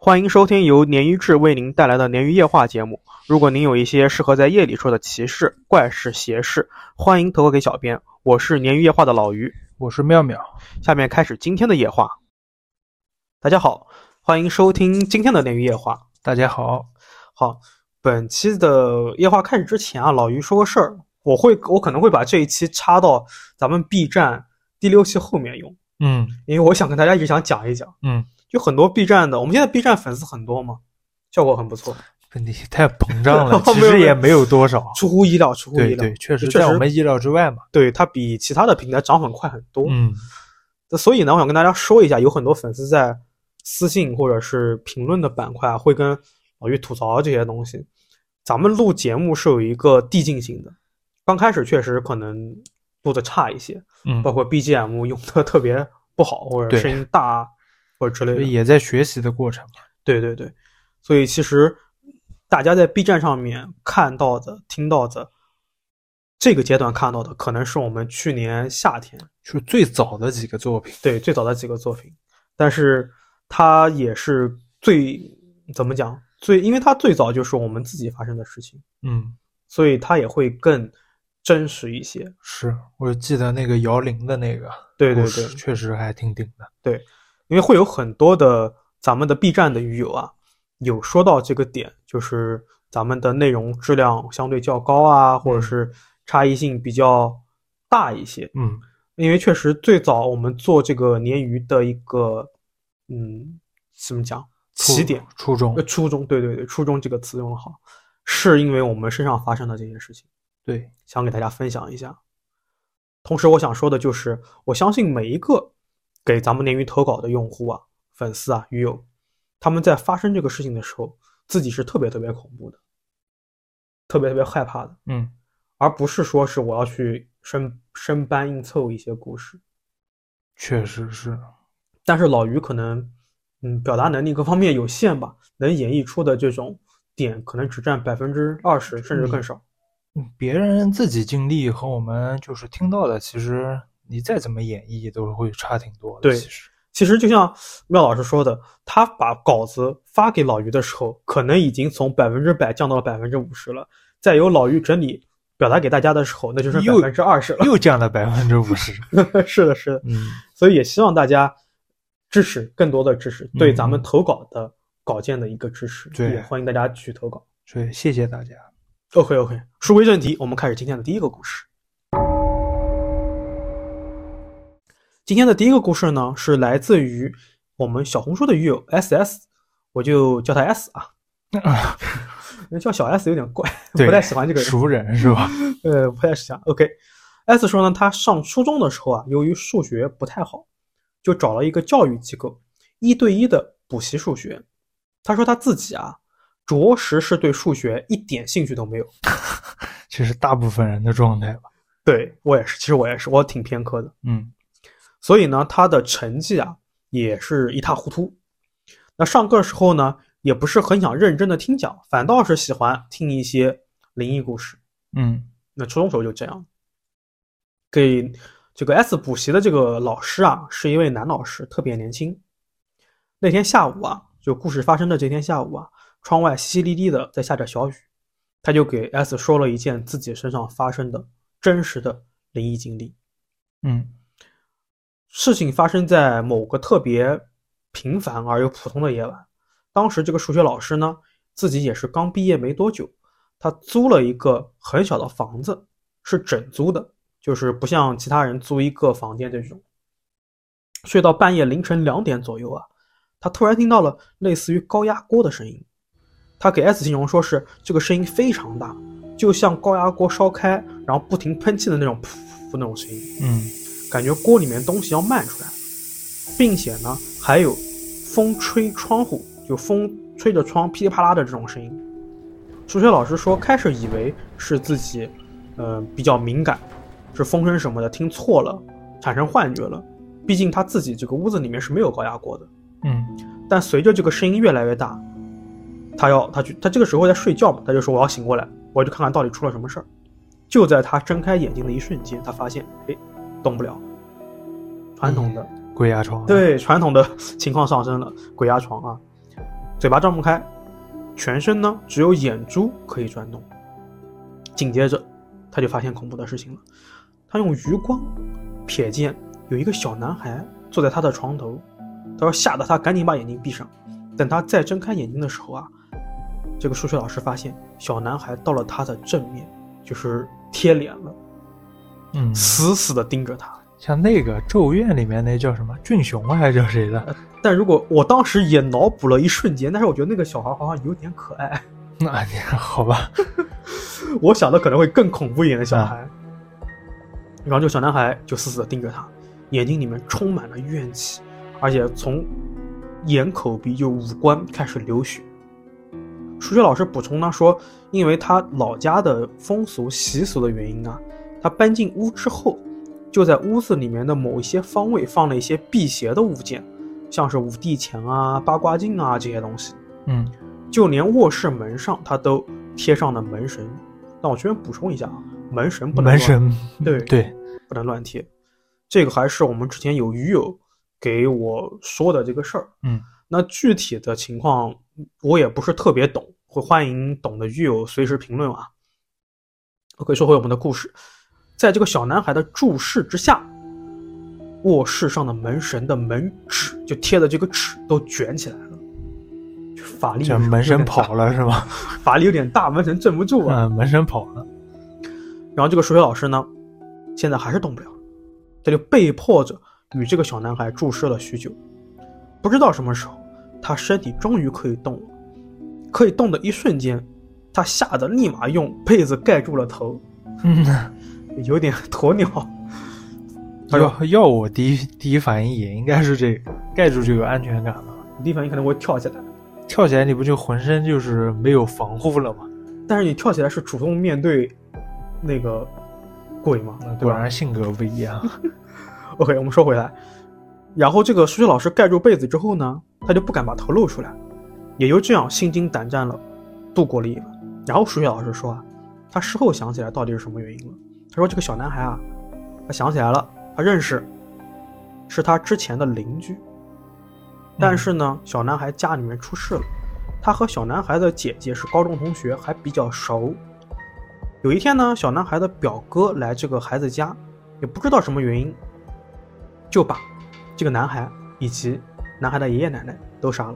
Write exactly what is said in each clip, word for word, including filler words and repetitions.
欢迎收听由鲶鱼志为您带来的鲶鱼夜话节目。如果您有一些适合在夜里说的奇事、怪事、邪事，欢迎投稿给小编。我是鲶鱼夜话的老鱼， 我是妙妙。 下面开始今天的夜话。大家好，欢迎收听今天的鲶鱼夜话。 大家好， 好，本期的夜话开始之前啊，老鱼说个事儿，我会我可能会把这一期插到咱们 B 站第六期后面用。 嗯， 因为我想跟大家一直想讲一讲。 嗯。 就很多 B 站的，我们现在 B 站粉丝很多嘛，效果很不错。 你太膨胀了，其实也没有多少， 出乎意料，出乎意料， 对对，确实在我们意料之外嘛。 对，它比其他的平台涨很快很多。 嗯， 所以呢，我想跟大家说一下，有很多粉丝在私信或者是评论的板块会跟老于吐槽这些东西。咱们录节目是有一个递进性的，刚开始确实可能录的差一些， 嗯， 包括 B G M 用的特别不好，或者声音大。或者之类的， 也在学习的过程。 对对对，所以其实大家在 B 站上面看到的、听到的，这个阶段看到的，可能是我们去年夏天是最早的几个作品。 对，最早的几个作品，但是它也是最怎么讲？最因为它最早就是我们自己发生的事情， 嗯， 所以它也会更真实一些。 是，我记得那个摇铃的那个， 对对对， 确实还挺顶的。 对。因为会有很多的咱们的 B 站的鱼友啊，有说到这个点，就是咱们的内容质量相对较高啊，或者是差异性比较大一些。 嗯， 因为确实最早我们做这个鲶鱼的一个，嗯，怎么讲？起点， 初中， 呃，初中，对对对，初中这个词用得好，是因为我们身上发生的这些事情， 对， 想给大家分享一下。同时，我想说的就是，我相信每一个给咱们鲶鱼投稿的用户啊、粉丝啊、鱼友，他们在发生这个事情的时候，自己是特别特别恐怖的，特别特别害怕的， 嗯， 而不是说是我要去生生搬硬凑一些故事。 确实是， 但是老于可能，嗯，表达能力各方面有限吧，能演绎出的这种点可能只占百分之二十，甚至更少。 嗯，别人自己经历和我们就是听到的，其实你再怎么演绎都会差挺多的。 对， 其实其实就像妙老师说的，他把稿子发给老于的时候，可能已经从百分之百降到了百分之五十了。再由老于整理表达给大家的时候，那就是百分之二十了， 又降了百分之五十。 是的，是的， 嗯， 所以也希望大家支持，更多的支持，对咱们投稿的稿件的一个支持。 对、嗯， 也欢迎大家去投稿。 对，谢谢大家。 OK OK， 书归正题，我们开始今天的第一个故事。今天的第一个故事呢，是来自于我们小红书的鱼友 S S， 我就叫他 S 啊，叫小 S 有点怪，不太喜欢这个人， 熟人是吧？ 呃，不太喜欢。OK，S 说呢，他上初中的时候啊，由于数学不太好，就找了一个教育机构一对一的补习数学。他说他自己啊，着实是对数学一点兴趣都没有， 这是大部分人的状态吧？ 对，我也是，其实我也是，我挺偏科的， 嗯。 所以呢，他的成绩啊也是一塌糊涂。那上课的时候呢，也不是很想认真的听讲，反倒是喜欢听一些灵异故事。 嗯， 那初中时候就这样。给这个 S 补习的这个老师啊，是一位男老师，特别年轻。那天下午啊，就故事发生的这天下午啊，窗外淅淅沥沥的在下着小雨，他就给 S 说了一件自己身上发生的真实的灵异经历。 嗯。 事情发生在某个特别平凡而又普通的夜晚。当时这个数学老师呢，自己也是刚毕业没多久，他租了一个很小的房子，是整租的，就是不像其他人租一个房间这种。睡到半夜凌晨两点左右啊，他突然听到了类似于高压锅的声音。他给 S 形容说是这个声音非常大，就像高压锅烧开然后不停喷气的那种噗噗那种声音。 嗯， 感觉锅里面东西要漫出来，并且呢还有风吹窗户，就风吹着窗噼里啪啦的这种声音。数学老师说开始以为是自己呃比较敏感，是风声什么的听错了，产生幻觉了，毕竟他自己这个屋子里面是没有高压锅的。 嗯， 但随着这个声音越来越大，他要他去他这个时候在睡觉嘛，他就说我要醒过来，我就看看到底出了什么事儿。就在他睁开眼睛的一瞬间，他发现诶动不了，传统的、 嗯、鬼压床， 对，传统的情况上升了，鬼压床啊。 嘴巴张不开，全身呢只有眼珠可以转动。紧接着他就发现恐怖的事情了，他用余光瞥见有一个小男孩坐在他的床头，他说吓得他赶紧把眼睛闭上。等他再睁开眼睛的时候啊，这个数学老师发现小男孩到了他的正面，就是贴脸了， 嗯， 死死的盯着他。 像那个《咒怨》里面那叫什么俊雄啊，还是叫谁的？ 但如果我当时也脑补了一瞬间，但是我觉得那个小孩好像有点可爱。 那你好吧， 我想的可能会更恐怖一点的小孩。啊、然后这个小男孩就死死的盯着他，眼睛里面充满了怨气，而且从眼口鼻就五官开始流血。数学老师补充呢说，因为他老家的风俗习俗的原因啊，他搬进屋之后，就在屋子里面的某一些方位放了一些辟邪的物件，像是五帝钱啊、八卦镜啊这些东西。 嗯， 就连卧室门上他都贴上了门神。但我这边补充一下啊，门神不能门神对对不能乱贴。这个还是我们之前有鱼友给我说的这个事儿。 嗯， 那具体的情况我也不是特别懂，会欢迎懂的鱼友随时评论啊。OK， 说回我们的故事，在这个小男孩的注视之下，卧室上的门神的门纸就贴的这个纸都卷起来了。法力这门神跑了是吧？ 法力有点大，门神镇不住啊。 嗯，门神跑了。 然后这个数学老师呢，现在还是动不了，他就被迫着与这个小男孩注视了许久。不知道什么时候，他身体终于可以动了。可以动的一瞬间，他吓得立马用被子盖住了头。 嗯， 有点鸵鸟。 要要我第一第一反应也应该是这个，盖住就有安全感了。 你第一反应可能会跳起来。 跳起来你不就浑身就是没有防护了吗？ 但是你跳起来是主动面对那个鬼吗？ 果然性格不一样。 OK， 我们说回来，然后这个数学老师盖住被子之后呢，他就不敢把头露出来，也就这样心惊胆战了度过了一晚。然后数学老师说啊，他事后想起来到底是什么原因了。他说这个小男孩啊，他想起来了，他认识是他之前的邻居。但是呢，小男孩家里面出事了，他和小男孩的姐姐是高中同学，还比较熟。有一天呢，小男孩的表哥来这个孩子家，也不知道什么原因，就把这个男孩以及男孩的爷爷奶奶都杀了。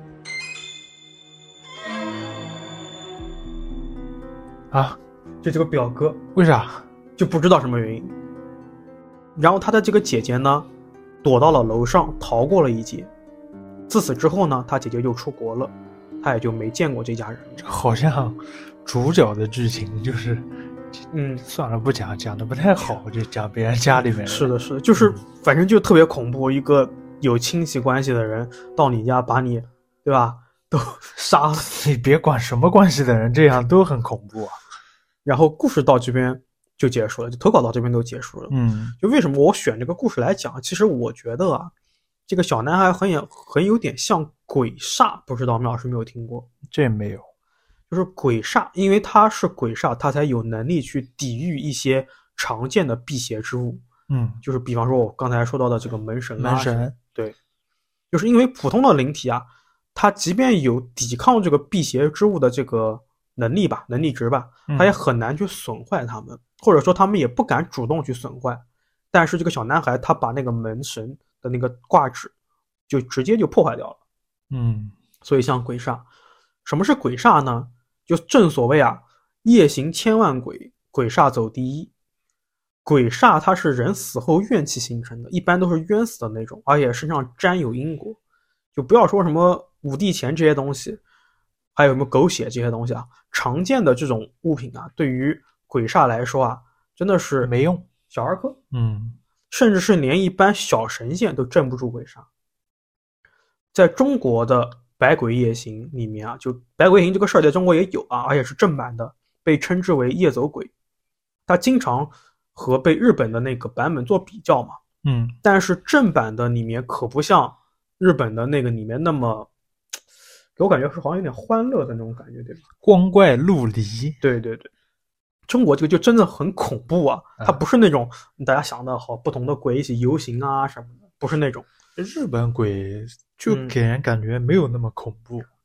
啊， 就这个表哥为啥就不知道什么原因。然后他的这个姐姐呢，躲到了楼上逃过了一劫。自此之后呢，他姐姐就出国了，他也就没见过这家人。 好像主角的剧情就是， 嗯， 算了，不讲，讲的不太好，就讲别人家里面。 是的，是的，就是反正就特别恐怖，一个有亲戚关系的人到你家把你，对吧，都杀了。 你别管什么关系的人，这样都很恐怖啊。 然后故事到这边就结束了，就投稿到这边都结束了。 嗯， 就为什么我选这个故事来讲，其实我觉得啊。这个小男孩很有很有点像鬼煞，不知道苗老师没有听过？ 这没有， 就是鬼煞，因为他是鬼煞，他才有能力去抵御一些常见的辟邪之物。 嗯， 就是比方说我刚才说到的这个门神、啊， 门神， 对，就是因为普通的灵体啊，他即便有抵抗这个辟邪之物的这个能力吧，能力值吧，他也很难去损坏他们，嗯、或者说他们也不敢主动去损坏。但是这个小男孩他把那个门神的那个挂纸就直接就破坏掉了。 嗯， 所以像鬼煞，什么是鬼煞呢？就正所谓啊，夜行千万鬼，鬼煞走第一。鬼煞它是人死后怨气形成的，一般都是冤死的那种，而且身上沾有因果。就不要说什么五帝钱这些东西，还有什么狗血这些东西啊，常见的这种物品啊，对于鬼煞来说啊，真的是没用， 小儿科。 嗯， 甚至是连一般小神仙都镇不住鬼煞。在中国的百鬼夜行里面啊，就百鬼夜行这个事儿在中国也有啊，而且是正版的，被称之为夜走鬼。它经常和被日本的那个版本做比较嘛， 嗯， 但是正版的里面可不像日本的那个里面那么，给我感觉是好像有点欢乐的那种感觉，对吧？ 光怪陆离。 对对对。中国这个就真的很恐怖啊，它不是那种大家想的好不同的鬼一起游行啊什么的，不是那种。 日本鬼就给人感觉没有那么恐怖，嗯、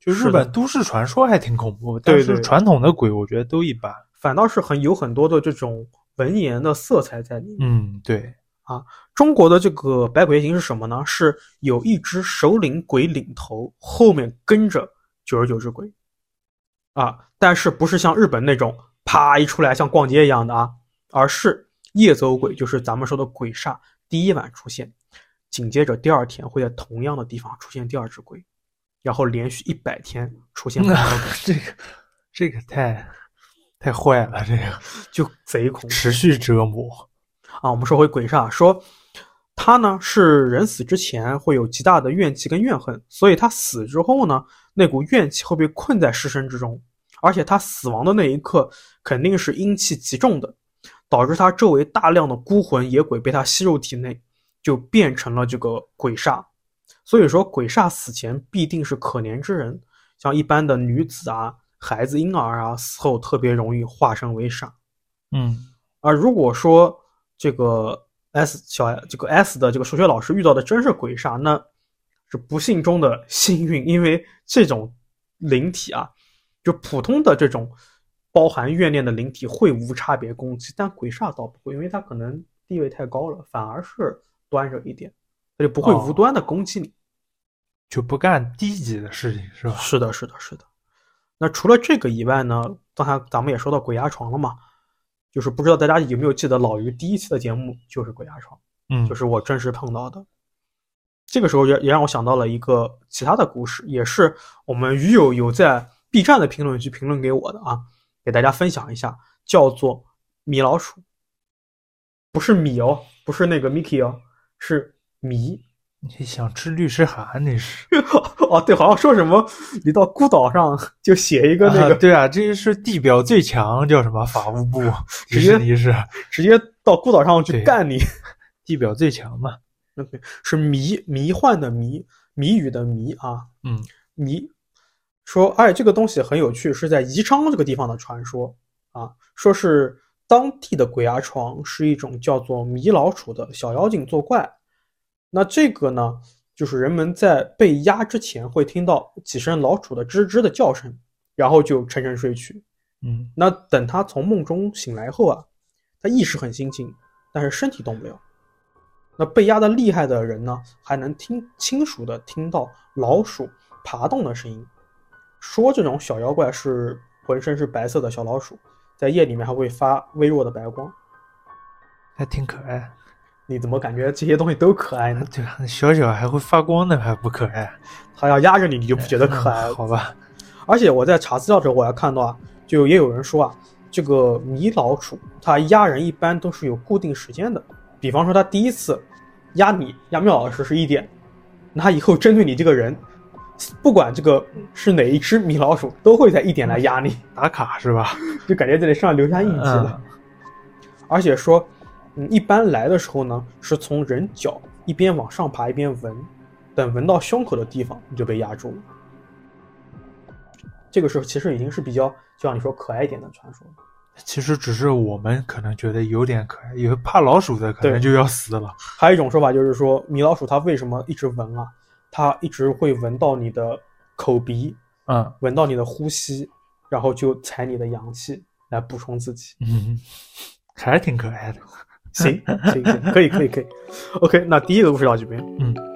就日本都市传说还挺恐怖， 对对但是传统的鬼我觉得都一般， 反倒是很有很多的这种文言的色彩在里面。 嗯，对啊，中国的这个百鬼夜行是什么呢？是有一只首领鬼领头，后面跟着九十九只鬼啊，但是不是像日本那种啪一出来像逛街一样的啊，而是夜走鬼，就是咱们说的鬼煞，第一晚出现，紧接着第二天会在同样的地方出现第二只鬼，然后连续一百天出现不同的鬼， 这个这个太太坏了，这个就贼恐怖， 持续折磨啊。我们说回鬼煞，说他呢是人死之前会有极大的怨气跟怨恨，所以他死之后呢，那股怨气会被困在尸身之中，而且他死亡的那一刻肯定是阴气极重的，导致他周围大量的孤魂野鬼被他吸入体内，就变成了这个鬼煞。所以说鬼煞死前必定是可怜之人，像一般的女子啊、孩子、婴儿啊，死后特别容易化身为煞。 嗯， 而如果说这个 S 小这个 S 的这个数学老师遇到的真是鬼煞，那是不幸中的幸运，因为这种灵体啊，就普通的这种包含怨念的灵体会无差别攻击，但鬼煞倒不会，因为它可能地位太高了，反而是端着一点，它就不会无端的攻击你。 哦，就不干低级的事情是吧？ 是的，是的，是的。那除了这个以外呢，刚才咱们也说到鬼压床了嘛，就是不知道大家有没有记得老于第一期的节目就是鬼压床， 嗯， 就是我真实碰到的。这个时候也也让我想到了一个其他的故事，也是我们鱼友有在 B 站的评论区评论给我的啊，给大家分享一下，叫做米老鼠，不是米哦，不是那个 Mickey 哦，是米。 你想吃律师函你是？ 哦，对，好像说什么你到孤岛上就写一个那个， 啊对啊，这是地表最强，叫什么法务部？ 直接迪士尼是直接到孤岛上去干你。 地表最强嘛？ okay, 是迷迷幻的迷，谜语的谜啊， 嗯， 迷。说，哎，这个东西很有趣，是在宜昌这个地方的传说啊，说是当地的鬼压床是一种叫做迷老鼠的小妖精作怪。那这个呢，就是人们在被压之前会听到几声老鼠的吱吱的叫声，然后就沉沉睡去。 嗯， 那等他从梦中醒来后啊，他意识很清醒，但是身体动不了。那被压的厉害的人呢，还能听清楚的听到老鼠爬动的声音。说这种小妖怪是浑身是白色的小老鼠，在夜里面还会发微弱的白光， 还挺可爱。 你怎么感觉这些东西都可爱呢？ 对啊，小小还会发光的还不可爱？ 它要压着你，你就不觉得可爱了？ 嗯、好吧。 而且我在查资料的时候，我还看到啊，就也有人说啊，这个迷老鼠它压人一般都是有固定时间的。比方说，他第一次压你压妙老师是一点，那他以后针对你这个人，不管这个是哪一只米老鼠，都会在一点来压你， 打卡是吧？ 就感觉在你身上留下印记了。嗯、而且说，嗯，一般来的时候呢，是从人脚一边往上爬一边闻，等闻到胸口的地方，你就被压住了。这个时候其实已经是比较，就像你说可爱一点的传说。 其实只是我们可能觉得有点可爱，有怕老鼠的可能就要死了。 还有一种说法就是说，米老鼠它为什么一直闻啊？它一直会闻到你的口鼻， 嗯， 闻到你的呼吸，然后就采你的阳气来补充自己。 嗯，还是挺可爱的。 行行行，可以可以可以。OK， 那第一个故事到这边。 嗯。